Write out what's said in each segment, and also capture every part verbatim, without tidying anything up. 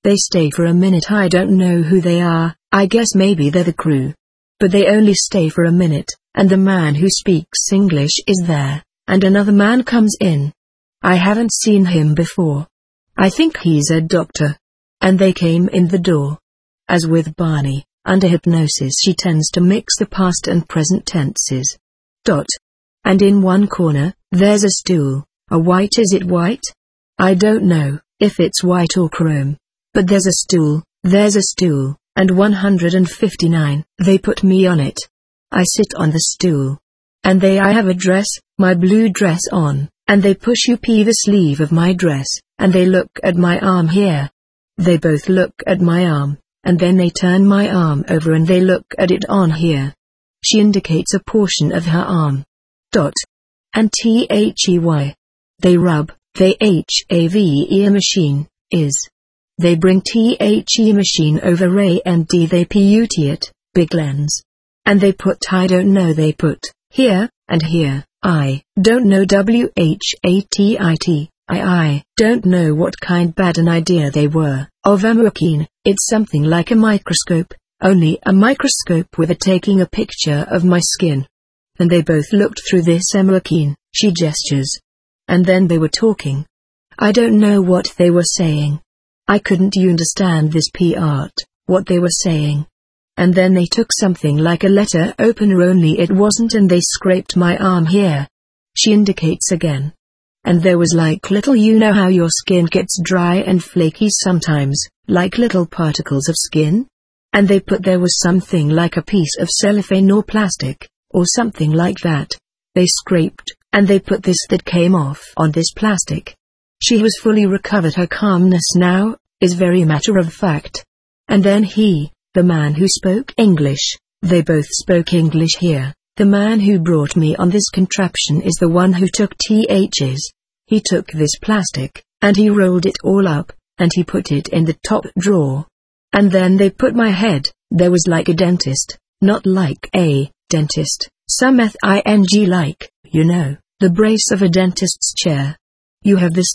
They stay for a minute. I don't know who they are, I guess maybe they're the crew. But they only stay for a minute, and the man who speaks English is there, and another man comes in. I haven't seen him before. I think he's a doctor. And they came in the door. As with Barney, under hypnosis she tends to mix the past and present tenses. Dot. And in one corner, there's a stool. A white, is it white? I don't know if it's white or chrome. But there's a stool, there's a stool, and one hundred fifty-nine, they put me on it. I sit on the stool. And they I have a dress, my blue dress on, and they push up the sleeve of my dress, and they look at my arm here. They both look at my arm, and then they turn my arm over and they look at it on here. She indicates a portion of her arm. Dot. And T H E Y. They rub, they H A V E a machine, is. They bring T H E machine over A and D they put it, big lens. And they put I don't know they put, here, and here, I don't know W H A T I T, I I don't know what kind bad an idea they were, of a machine. It's something like a microscope, only a microscope with a taking a picture of my skin. And they both looked through this machine, she gestures. And then they were talking. I don't know what they were saying. I couldn't you understand this part, what they were saying. And then they took something like a letter opener only it wasn't and they scraped my arm here. She indicates again. And there was like little you know how your skin gets dry and flaky sometimes, like little particles of skin? And they put there was something like a piece of cellophane or plastic, or something like that. They scraped, and they put this that came off on this plastic. She has fully recovered her calmness now, is very matter of fact. And then he, the man who spoke English, they both spoke English here. The man who brought me on this contraption is the one who took T H's. He took this plastic, and he rolled it all up, and he put it in the top drawer. And then they put my head, there was like a dentist, not like a dentist, some thing like, you know, the brace of a dentist's chair. You have this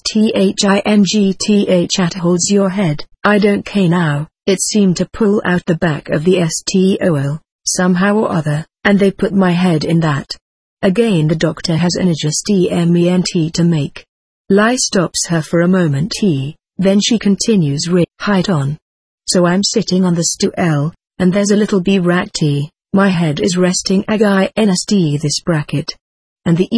thing that holds your head, I don't care now, it seemed to pull out the back of the stol, somehow or other, and they put my head in that. Again the doctor has an adjustment to make. Lai stops her for a moment he, then she continues re height on. So I'm sitting on the stool, and there's a little b-rat, my head is resting against this bracket. And the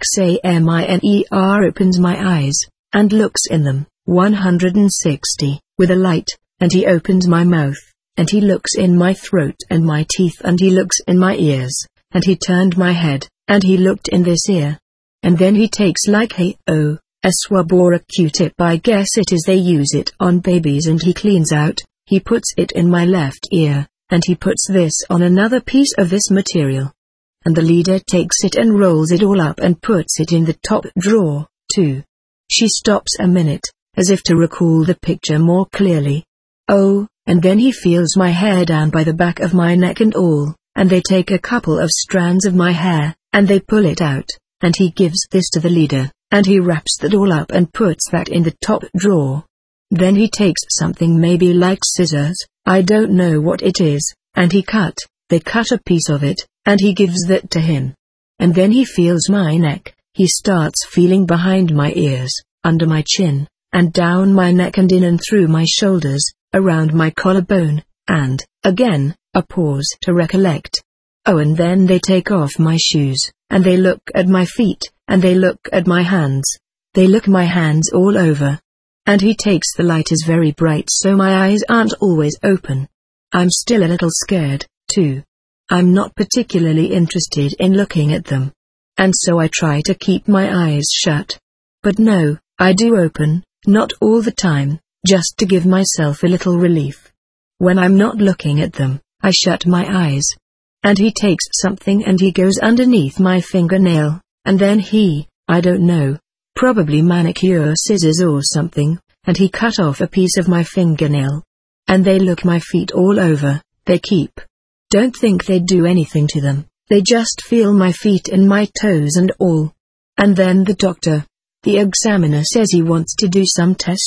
examiner opens my eyes, and looks in them, one hundred sixty, with a light, and he opens my mouth, and he looks in my throat and my teeth and he looks in my ears, and he turned my head, and he looked in this ear. And then he takes like a, oh, a swab or a Q-tip I guess it is they use it on babies and he cleans out, he puts it in my left ear, and he puts this on another piece of this material. And the leader takes it and rolls it all up and puts it in the top drawer, too. She stops a minute, as if to recall the picture more clearly. Oh, and then he feels my hair down by the back of my neck and all, and they take a couple of strands of my hair, and they pull it out, and he gives this to the leader, and he wraps that all up and puts that in the top drawer. Then he takes something maybe like scissors, I don't know what it is, and he cut, they cut a piece of it, and he gives that to him. And then he feels my neck, he starts feeling behind my ears, under my chin, and down my neck and in and through my shoulders, around my collarbone, and, again, a pause to recollect. Oh, and then they take off my shoes, and they look at my feet, and they look at my hands. They look my hands all over. And he takes the light is very bright so my eyes aren't always open. I'm still a little scared, too. I'm not particularly interested in looking at them. And so I try to keep my eyes shut. But no, I do open, not all the time, just to give myself a little relief. When I'm not looking at them, I shut my eyes. And he takes something and he goes underneath my fingernail, and then he, I don't know, probably manicure scissors or something, and he cut off a piece of my fingernail. And they look my feet all over, they keep. Don't think they do anything to them, they just feel my feet and my toes and all. And then the doctor, the examiner says he wants to do some tests,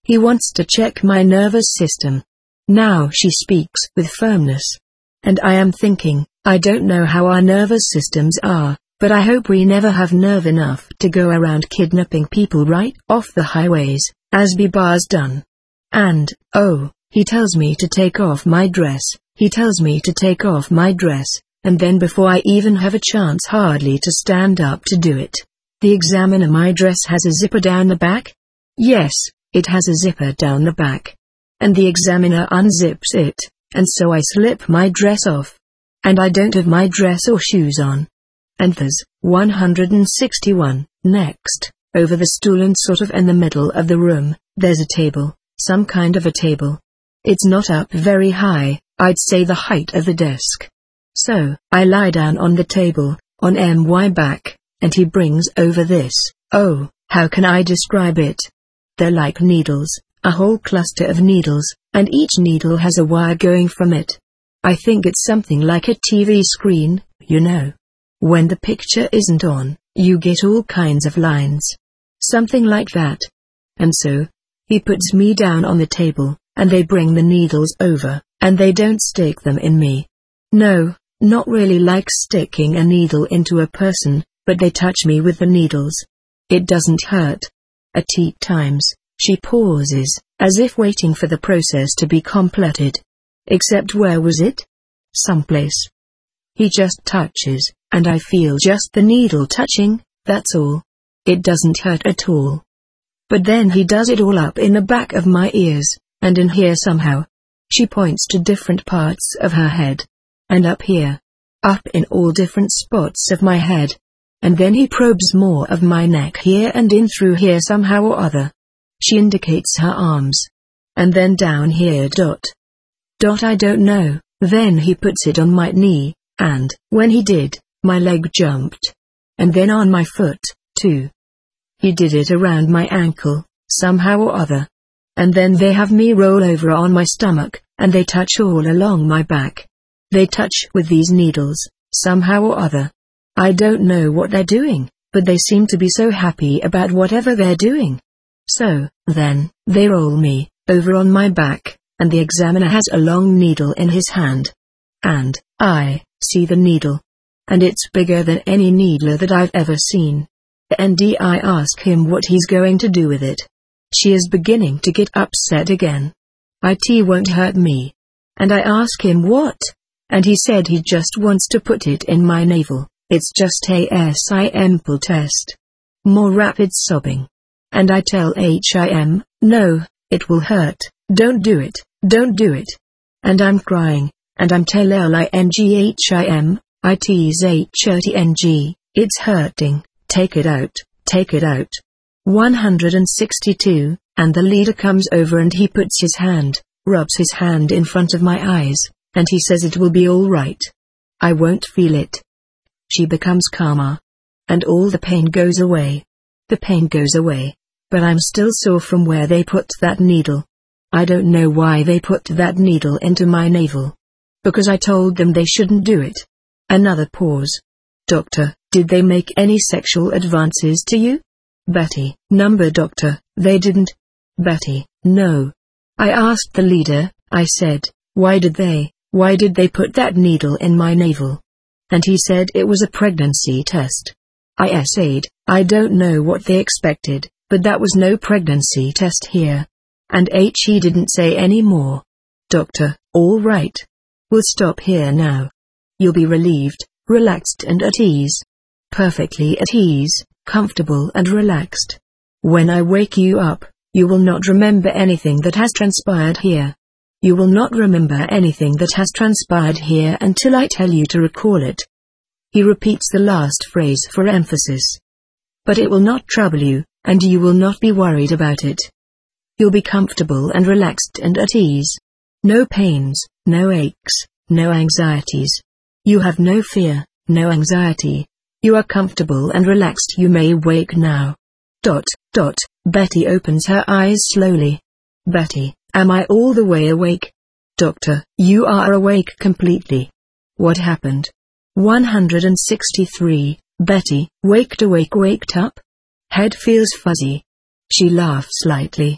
He wants to check my nervous system. Now she speaks with firmness. And I am thinking, I don't know how our nervous systems are, but I hope we never have nerve enough to go around kidnapping people right off the highways, as Bibar's done. And, oh, he tells me to take off my dress, he tells me to take off my dress, and then before I even have a chance hardly to stand up to do it, the examiner, my dress has a zipper down the back? Yes, it has a zipper down the back. And the examiner unzips it, and so I slip my dress off. And I don't have my dress or shoes on. And there's one hundred sixty-one, next, over the stool and sort of in the middle of the room, there's a table, some kind of a table. It's not up very high, I'd say the height of the desk. So, I lie down on the table, on my back, and he brings over this, oh, how can I describe it? They're like needles, a whole cluster of needles, and each needle has a wire going from it. I think it's something like a T V screen, you know. When the picture isn't on, you get all kinds of lines. Something like that. And so, he puts me down on the table, and they bring the needles over, and they don't stick them in me. No, not really like sticking a needle into a person, but they touch me with the needles. It doesn't hurt. At times, she pauses, as if waiting for the process to be completed. Except where was it? Someplace. He just touches, and I feel just the needle touching, that's all. It doesn't hurt at all. But then he does it all up in the back of my ears, and in here somehow. She points to different parts of her head. And up here. Up in all different spots of my head. And then he probes more of my neck here and in through here somehow or other. She indicates her arms. And then down here dot. Dot I don't know, then he puts it on my knee, and, when he did, my leg jumped. And then on my foot, too. He did it around my ankle, somehow or other. And then they have me roll over on my stomach, and they touch all along my back. They touch with these needles, somehow or other. I don't know what they're doing, but they seem to be so happy about whatever they're doing. So, then, they roll me, over on my back, and the examiner has a long needle in his hand. And, I, see the needle. And it's bigger than any needler that I've ever seen. And I ask him what he's going to do with it. She is beginning to get upset again. It won't hurt me. And I ask him what? And he said he just wants to put it in my navel. It's just a simple test. More rapid sobbing. And I tell him, no, it will hurt, don't do it, don't do it. And I'm crying, and I'm telling him, it's hurting, it's hurting, take it out, take it out. one hundred sixty-two, and the leader comes over and he puts his hand, rubs his hand in front of my eyes, and he says it will be all right. I won't feel it. She becomes calmer. And all the pain goes away. The pain goes away. But I'm still sore from where they put that needle. I don't know why they put that needle into my navel. Because I told them they shouldn't do it. Another pause. Doctor, did they make any sexual advances to you? Betty, number doctor, they didn't. Betty, no. I asked the leader, I said, why did they, why did they put that needle in my navel? And he said it was a pregnancy test. I said, I don't know what they expected, but that was no pregnancy test here. And he didn't say any more. Doctor, all right. We'll stop here now. You'll be relieved, relaxed and at ease. Perfectly at ease, comfortable and relaxed. When I wake you up, you will not remember anything that has transpired here. You will not remember anything that has transpired here until I tell you to recall it. He repeats the last phrase for emphasis. But it will not trouble you, and you will not be worried about it. You'll be comfortable and relaxed and at ease. No pains, no aches, no anxieties. You have no fear, no anxiety. You are comfortable and relaxed. You may wake now. Dot, dot, Betty opens her eyes slowly. Betty, am I all the way awake? Doctor, you are awake completely. What happened? one hundred sixty-three, Betty, waked awake waked up? Head feels fuzzy. She laughs slightly.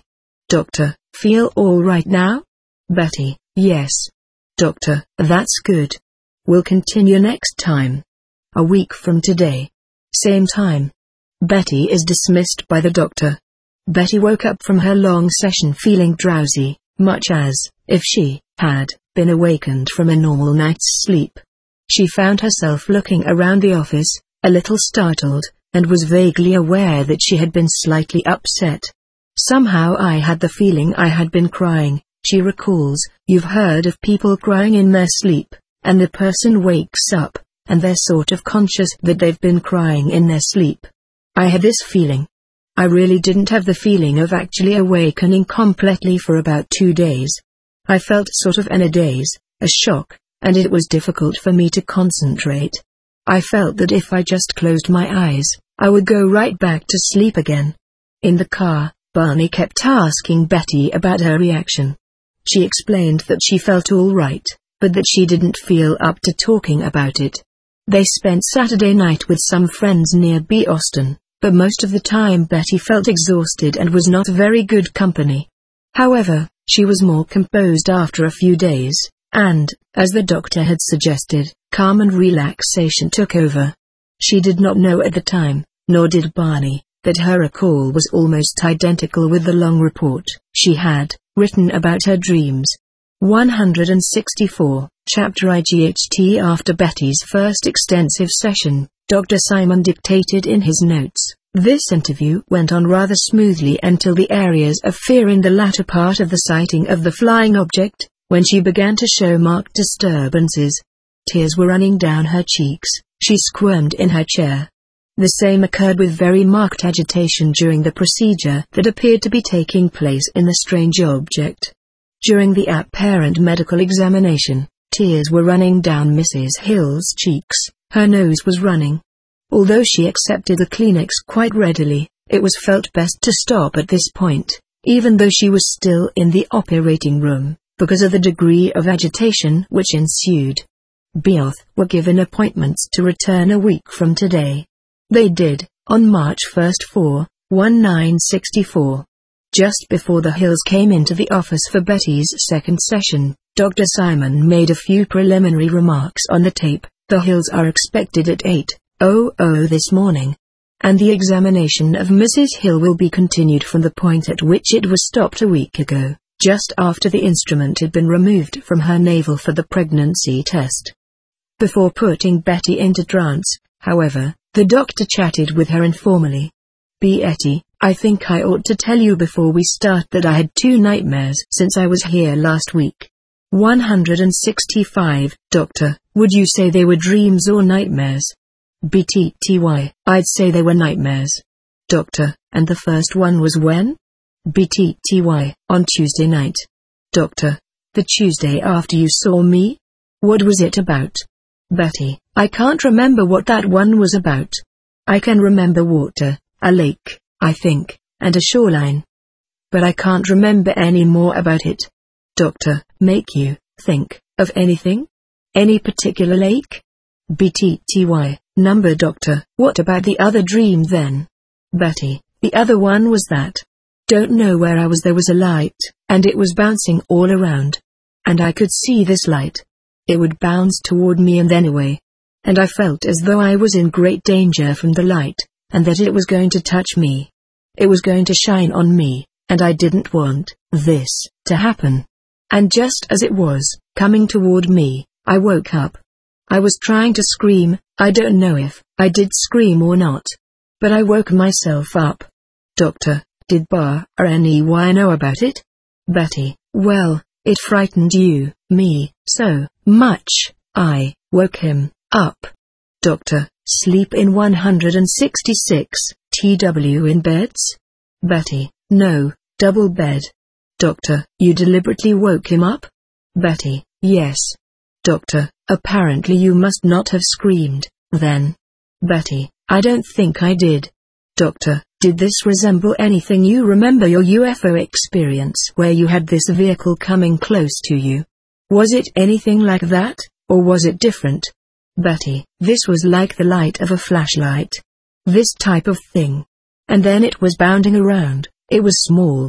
Doctor, feel all right now? Betty, yes. Doctor, that's good. We'll continue next time. A week from today. Same time. Betty is dismissed by the doctor. Betty woke up from her long session feeling drowsy, much as if she had been awakened from a normal night's sleep. She found herself looking around the office, a little startled, and was vaguely aware that she had been slightly upset. Somehow I had the feeling I had been crying, she recalls. You've heard of people crying in their sleep, and the person wakes up, and they're sort of conscious that they've been crying in their sleep. I had this feeling. I really didn't have the feeling of actually awakening completely for about two days. I felt sort of in a daze, a shock, and it was difficult for me to concentrate. I felt that if I just closed my eyes, I would go right back to sleep again. In the car, Barney kept asking Betty about her reaction. She explained that she felt all right, but that she didn't feel up to talking about it. They spent Saturday night with some friends near B. Austin, but most of the time Betty felt exhausted and was not very good company. However, she was more composed after a few days, and, as the doctor had suggested, calm and relaxation took over. She did not know at the time, nor did Barney, that her recall was almost identical with the long report she had written about her dreams. one hundred sixty-four, Chapter I G H T. After Betty's first extensive session, Doctor Simon dictated in his notes. This interview went on rather smoothly until the areas of fear in the latter part of the sighting of the flying object, when she began to show marked disturbances. Tears were running down her cheeks, she squirmed in her chair. The same occurred with very marked agitation during the procedure that appeared to be taking place in the strange object. During the apparent medical examination, tears were running down Missus Hill's cheeks, her nose was running. Although she accepted the Kleenex quite readily, it was felt best to stop at this point, even though she was still in the operating room, because of the degree of agitation which ensued. Both were given appointments to return a week from today. They did, on March first for nineteen sixty-four. Just before the Hills came into the office for Betty's second session, Doctor Simon made a few preliminary remarks on the tape. The Hills are expected at eight o'clock this morning. And the examination of Missus Hill will be continued from the point at which it was stopped a week ago, just after the instrument had been removed from her navel for the pregnancy test. Before putting Betty into trance, however, the doctor chatted with her informally. Betty, I think I ought to tell you before we start that I had two nightmares since I was here last week. one hundred sixty-five, Doctor, would you say they were dreams or nightmares? Betty, I'd say they were nightmares. Doctor, and the first one was when? Betty, on Tuesday night. Doctor, the Tuesday after you saw me? What was it about? Betty, I can't remember what that one was about. I can remember water, a lake, I think, and a shoreline. But I can't remember any more about it. Doctor, make you think of anything? Any particular lake? Betty, number. Doctor, what about the other dream then? Betty, the other one was that. Don't know where I was, there was a light, and it was bouncing all around. And I could see this light. It would bounce toward me and then away. And I felt as though I was in great danger from the light, and that it was going to touch me. It was going to shine on me, and I didn't want this to happen. And just as it was coming toward me, I woke up. I was trying to scream, I don't know if I did scream or not. But I woke myself up. Doctor, did Barney know about it? Betty, well, it frightened you, me, so much, I woke him up. Doctor, sleep in one hundred sixty-six, T W in beds? Betty, no, double bed. Doctor, you deliberately woke him up? Betty, yes. Doctor, apparently you must not have screamed, then. Betty, I don't think I did. Doctor, did this resemble anything you remember your U F O experience where you had this vehicle coming close to you? Was it anything like that, or was it different? Betty, this was like the light of a flashlight. This type of thing. And then it was bounding around, it was small.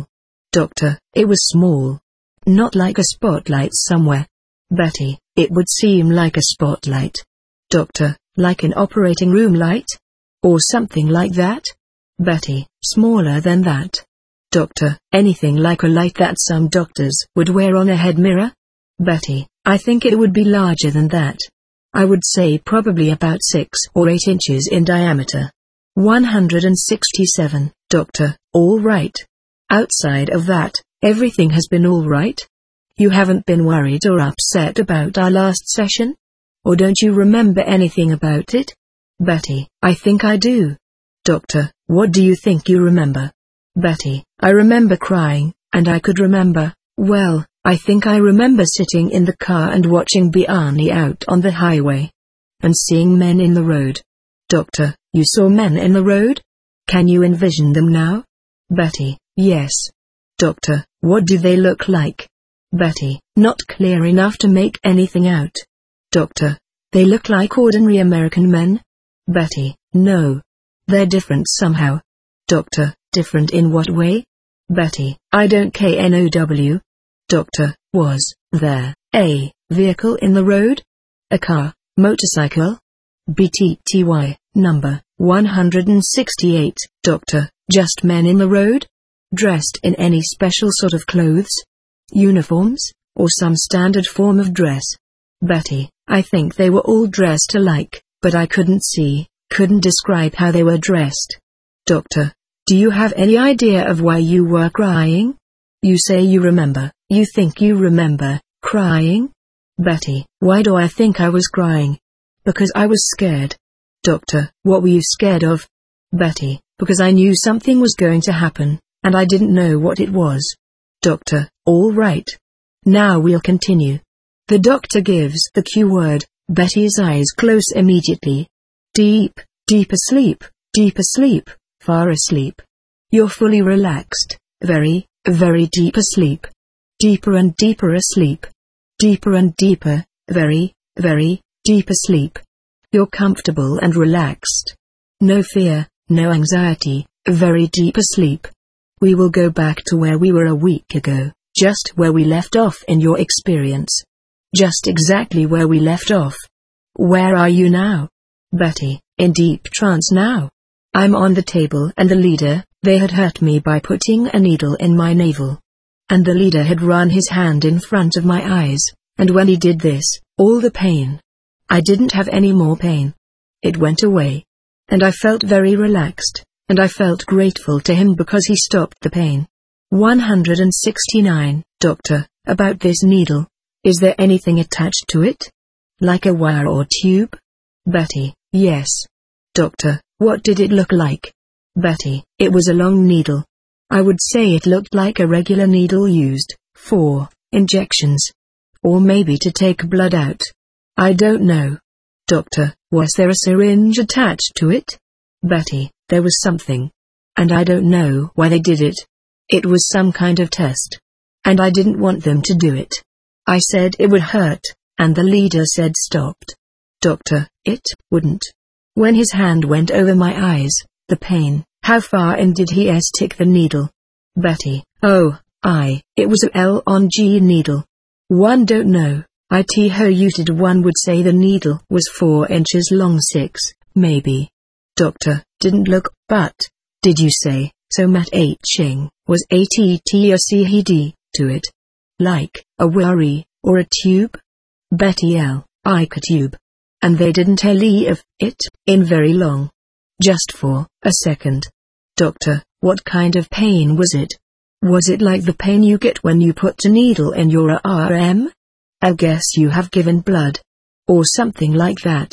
Doctor, it was small. Not like a spotlight somewhere. Betty, it would seem like a spotlight. Doctor, like an operating room light? Or something like that? Betty, smaller than that. Doctor, anything like a light that some doctors would wear on a head mirror? Betty, I think it would be larger than that. I would say probably about six or eight inches in diameter. one hundred sixty-seven, Doctor, all right. Outside of that, everything has been all right? You haven't been worried or upset about our last session? Or don't you remember anything about it? Betty, I think I do. Doctor, what do you think you remember? Betty, I remember crying, and I could remember, well, I think I remember sitting in the car and watching Barney out on the highway. And seeing men in the road. Doctor, you saw men in the road? Can you envision them now? Betty, yes. Doctor, what do they look like? Betty, not clear enough to make anything out. Doctor, they look like ordinary American men? Betty, no. They're different somehow. Doctor, different in what way? Betty, I don't know. Doctor, was there a vehicle in the road? A car, motorcycle? B T T Y, number one hundred sixty-eight, Doctor, just men in the road? Dressed in any special sort of clothes? Uniforms, or some standard form of dress? Betty, I think they were all dressed alike, but I couldn't see, couldn't describe how they were dressed. Doctor, do you have any idea of why you were crying? You say you remember, you think you remember, crying? Betty, why do I think I was crying? Because I was scared. Doctor, what were you scared of? Betty, because I knew something was going to happen, and I didn't know what it was. Doctor, all right. Now we'll continue. The doctor gives the cue word. Betty's eyes close immediately. Deep, deep asleep, deep asleep, far asleep. You're fully relaxed, very, very deep asleep. Deeper and deeper asleep. Deeper and deeper, very, very, deep asleep. You're comfortable and relaxed. No fear, no anxiety, very deep asleep. We will go back to where we were a week ago, just where we left off in your experience. Just exactly where we left off. Where are you now? Betty, in deep trance now. I'm on the table and the leader, they had hurt me by putting a needle in my navel. And the leader had run his hand in front of my eyes, and when he did this, all the pain. I didn't have any more pain. It went away. And I felt very relaxed, and I felt grateful to him because he stopped the pain. one hundred sixty-nine, Doctor, about this needle. Is there anything attached to it? Like a wire or tube? Betty, yes. Doctor, what did it look like? Betty, it was a long needle. I would say it looked like a regular needle used for injections. Or maybe to take blood out. I don't know. Doctor, was there a syringe attached to it? Betty, there was something. And I don't know why they did it. It was some kind of test. And I didn't want them to do it. I said it would hurt, and the leader said stopped. Doctor, it wouldn't. When his hand went over my eyes, the pain, how far in did he stick the needle? Betty, oh, I, it was a L on G needle. One don't know, I t ho uted one would say the needle was four inches long six, maybe. Doctor, didn't look, but, did you say, so Matt H-ing, was A T T or C H D, to it? Like, a worry, or a tube? Betty L, like a tube. And they didn't leave it in very long. Just for a second. Doctor, what kind of pain was it? Was it like the pain you get when you put a needle in your arm? I guess you have given blood. Or something like that.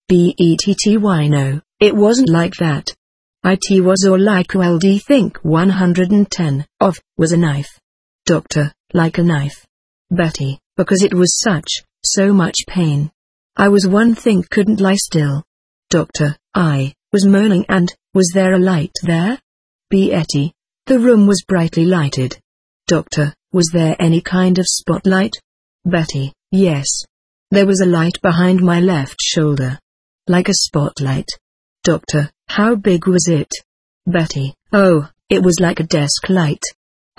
Betty no, it wasn't like that. It was or like well do you think one hundred ten of was a knife? Doctor, like a knife. Betty, because it was such, so much pain. I was one thing couldn't lie still. Doctor, I was moaning and, was there a light there? Betty, the room was brightly lighted. Doctor, was there any kind of spotlight? Betty, yes. There was a light behind my left shoulder. Like a spotlight. Doctor, how big was it? Betty, oh, it was like a desk light.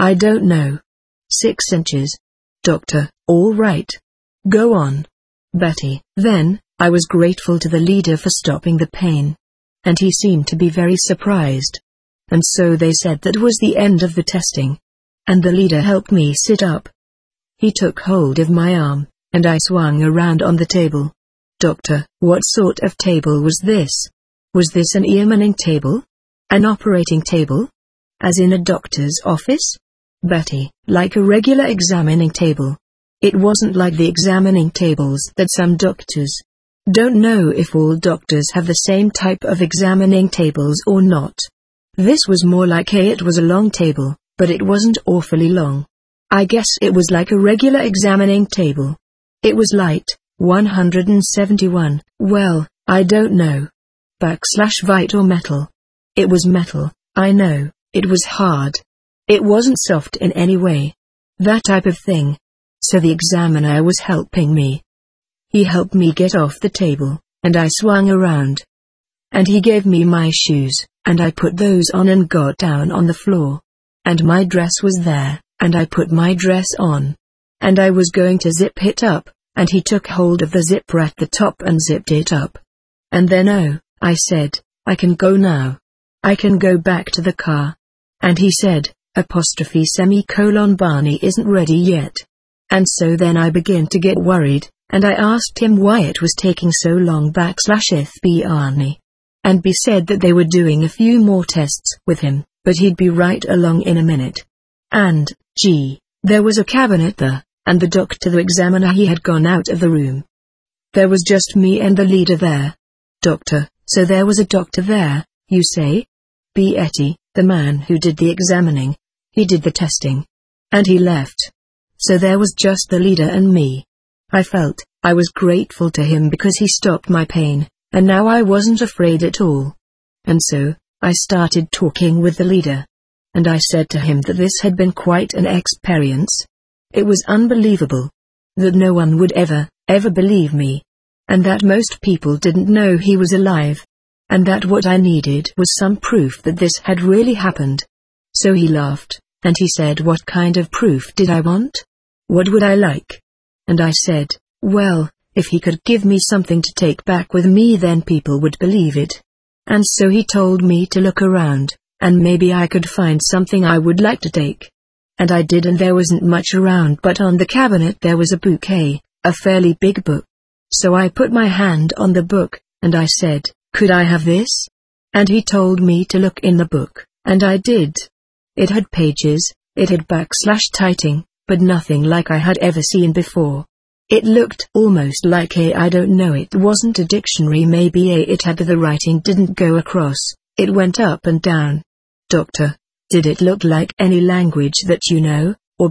I don't know. Six inches. Doctor, all right. Go on. Betty. Then, I was grateful to the leader for stopping the pain. And he seemed to be very surprised. And so they said that was the end of the testing. And the leader helped me sit up. He took hold of my arm, and I swung around on the table. Doctor, what sort of table was this? Was this an examining table? An operating table? As in a doctor's office? Betty, like a regular examining table. It wasn't like the examining tables that some doctors. Don't know if all doctors have the same type of examining tables or not. This was more like a it was a long table, but it wasn't awfully long. I guess it was like a regular examining table. It was light, one hundred seventy-one, well, I don't know. Backslash white or metal. It was metal, I know, it was hard. It wasn't soft in any way. That type of thing. So the examiner was helping me. He helped me get off the table, and I swung around. And he gave me my shoes, and I put those on and got down on the floor. And my dress was there, and I put my dress on. And I was going to zip it up, and he took hold of the zipper at the top and zipped it up. And then oh, I said, I can go now. I can go back to the car. And he said, apostrophe semicolon Barney isn't ready yet. And so then I began to get worried, and I asked him why it was taking so long backslash F B Barney. And B said that they were doing a few more tests with him, but he'd be right along in a minute. And, gee, there was a cabinet there, and the doctor the examiner he had gone out of the room. There was just me and the leader there. Doctor, so there was a doctor there, you say? B. Etty, the man who did the examining. He did the testing. And he left. So there was just the leader and me. I felt, I was grateful to him because he stopped my pain, and now I wasn't afraid at all. And so, I started talking with the leader. And I said to him that this had been quite an experience. It was unbelievable. That no one would ever, ever believe me. And that most people didn't know he was alive. And that what I needed was some proof that this had really happened. So he laughed, and he said what kind of proof did I want? What would I like? And I said, well, if he could give me something to take back with me then people would believe it. And so he told me to look around, and maybe I could find something I would like to take. And I did, and there wasn't much around, but on the cabinet there was a bouquet, a fairly big book. So I put my hand on the book, and I said, could I have this? And he told me to look in the book, and I did. It had pages, it had backslash typing, but nothing like I had ever seen before. It looked almost like a I don't know it wasn't a dictionary, maybe a it had the writing didn't go across, it went up and down. Doctor, did it look like any language that you know, or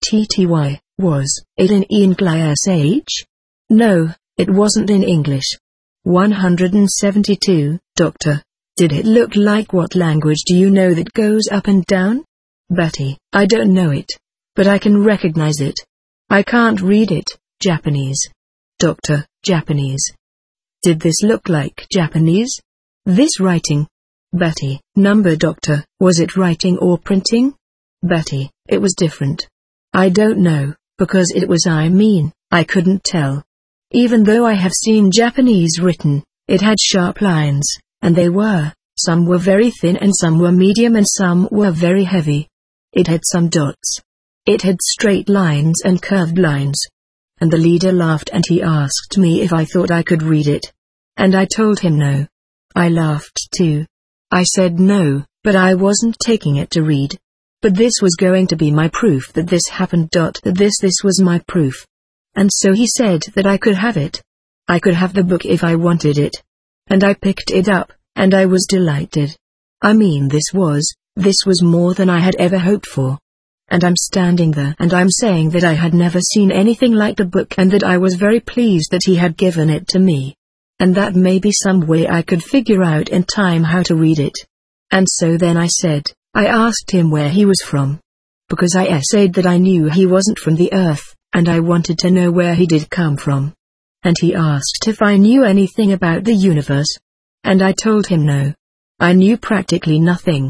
betty, was it in English? No, it wasn't in English. one hundred seventy-two, Doctor, did it look like what language do you know that goes up and down? Betty, I don't know it. But I can recognize it. I can't read it, Japanese. Doctor, Japanese. Did this look like Japanese? This writing? Betty, number doctor, was it writing or printing? Betty, it was different. I don't know, because it was I mean, I couldn't tell. Even though I have seen Japanese written, it had sharp lines, and they were, some were very thin and some were medium and some were very heavy. It had some dots. It had straight lines and curved lines. And the leader laughed and he asked me if I thought I could read it. And I told him no. I laughed too. I said no, but I wasn't taking it to read. But this was going to be my proof that this happened. That this this was my proof. And so he said that I could have it. I could have the book if I wanted it. And I picked it up, and I was delighted. I mean this was, this was more than I had ever hoped for. And I'm standing there and I'm saying that I had never seen anything like the book and that I was very pleased that he had given it to me. And that maybe some way I could figure out in time how to read it. And so then I said, I asked him where he was from. Because I essayed that I knew he wasn't from the earth, and I wanted to know where he did come from. And he asked if I knew anything about the universe. And I told him no. I knew practically nothing.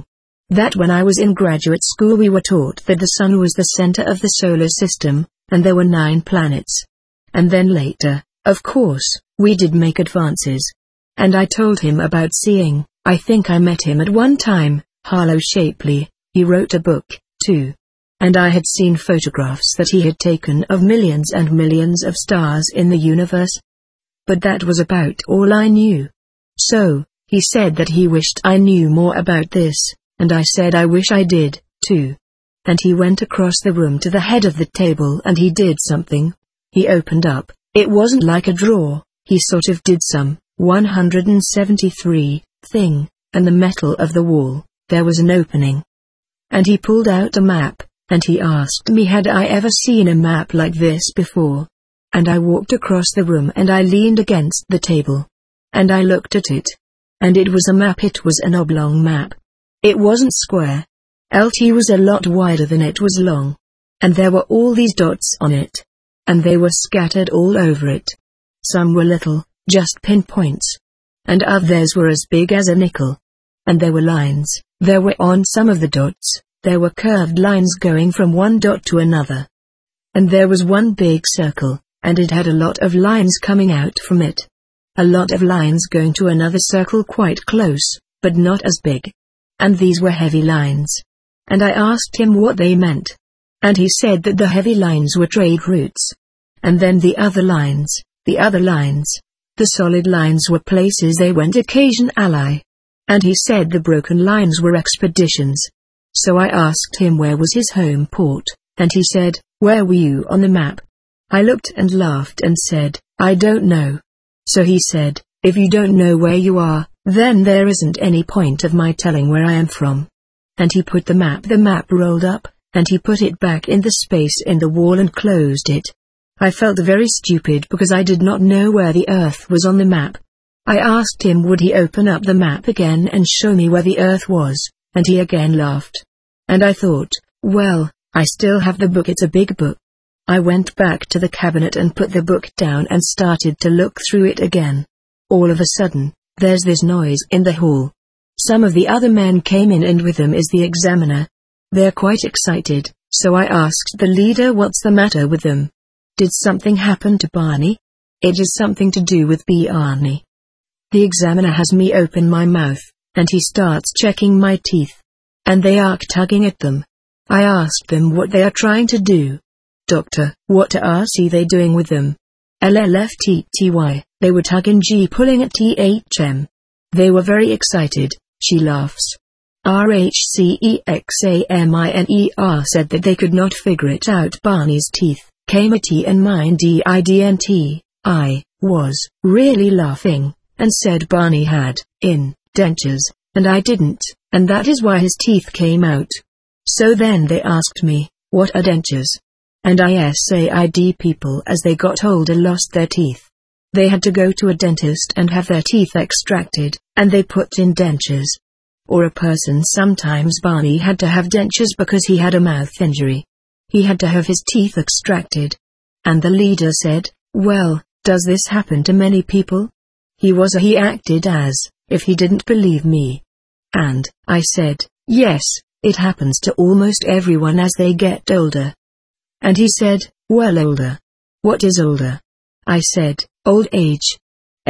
that when I was in graduate school we were taught that the sun was the center of the solar system, and there were nine planets. And then later, of course, we did make advances. And I told him about seeing, I think I met him at one time, Harlow Shapley. He wrote a book, too. And I had seen photographs that he had taken of millions and millions of stars in the universe. But that was about all I knew. So, he said that he wished I knew more about this, and I said I wish I did, too. And he went across the room to the head of the table and he did something. He opened up, it wasn't like a drawer, he sort of did some one hundred seventy-three thing, and the metal of the wall, there was an opening. And he pulled out a map, and he asked me had I ever seen a map like this before. And I walked across the room and I leaned against the table. And I looked at it. And it was a map, it was an oblong map. It wasn't square. L T was a lot wider than it was long. And there were all these dots on it. And they were scattered all over it. Some were little, just pinpoints. And others were as big as a nickel. And there were lines, there were on some of the dots, there were curved lines going from one dot to another. And there was one big circle, and it had a lot of lines coming out from it. A lot of lines going to another circle quite close, but not as big. And these were heavy lines. And I asked him what they meant. And he said that the heavy lines were trade routes. And then the other lines, the other lines, the solid lines were places they went occasion ally. And he said the broken lines were expeditions. So I asked him where was his home port, and he said, where were you on the map? I looked and laughed and said, I don't know. So he said, if you don't know where you are, then there isn't any point of my telling where I am from. And he put the map, the map rolled up, and he put it back in the space in the wall and closed it. I felt very stupid because I did not know where the Earth was on the map. I asked him would he open up the map again and show me where the Earth was, and he again laughed. And I thought, well, I still have the book, it's a big book. I went back to the cabinet and put the book down and started to look through it again. All of a sudden, there's this noise in the hall. Some of the other men came in and with them is the examiner. They're quite excited, so I asked the leader what's the matter with them. Did something happen to Barney? It is something to do with Barney. The examiner has me open my mouth, and he starts checking my teeth. And they are tugging at them. I asked them what they are trying to do. Doctor, what are they doing with them? L L F T T Y, they were tugging G pulling at T H M. They were very excited, she laughs. R H C E X A M I N E R said that they could not figure it out. Barney's teeth came at T and mine D I D N T. I was really laughing, and said Barney had in dentures, and I didn't, and that is why his teeth came out. So then they asked me, what are dentures? And I said people as they got older lost their teeth. They had to go to a dentist and have their teeth extracted, and they put in dentures. Or a person sometimes Barney had to have dentures because he had a mouth injury. He had to have his teeth extracted. And the leader said, well, does this happen to many people? He was a he acted as, if he didn't believe me. And, I said, yes, it happens to almost everyone as they get older. And he said, well, older. What is older? I said, old age.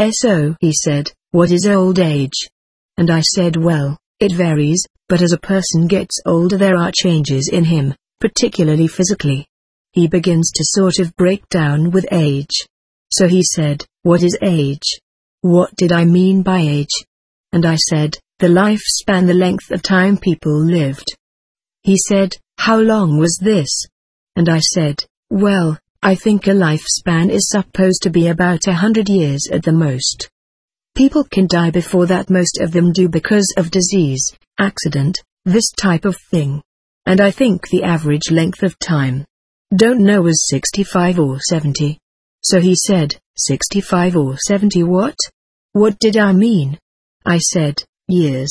So, he said, what is old age? And I said, well, it varies, but as a person gets older there are changes in him, particularly physically. He begins to sort of break down with age. So he said, what is age? What did I mean by age? And I said, the lifespan, the length of time people lived. He said, how long was this? And I said, well, I think a lifespan is supposed to be about a hundred years at the most. People can die before that, most of them do because of disease, accident, this type of thing. And I think the average length of time, don't know, was sixty-five or seventy. So he said, sixty-five or seventy what? What did I mean? I said, years.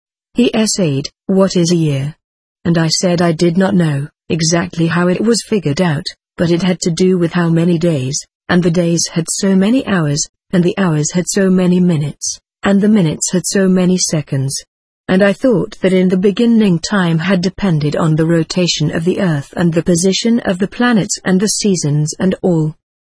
He essayed, what is a year? And I said I did not know exactly how it was figured out, but it had to do with how many days, and the days had so many hours, and the hours had so many minutes, and the minutes had so many seconds. And I thought that in the beginning time had depended on the rotation of the earth and the position of the planets and the seasons and all.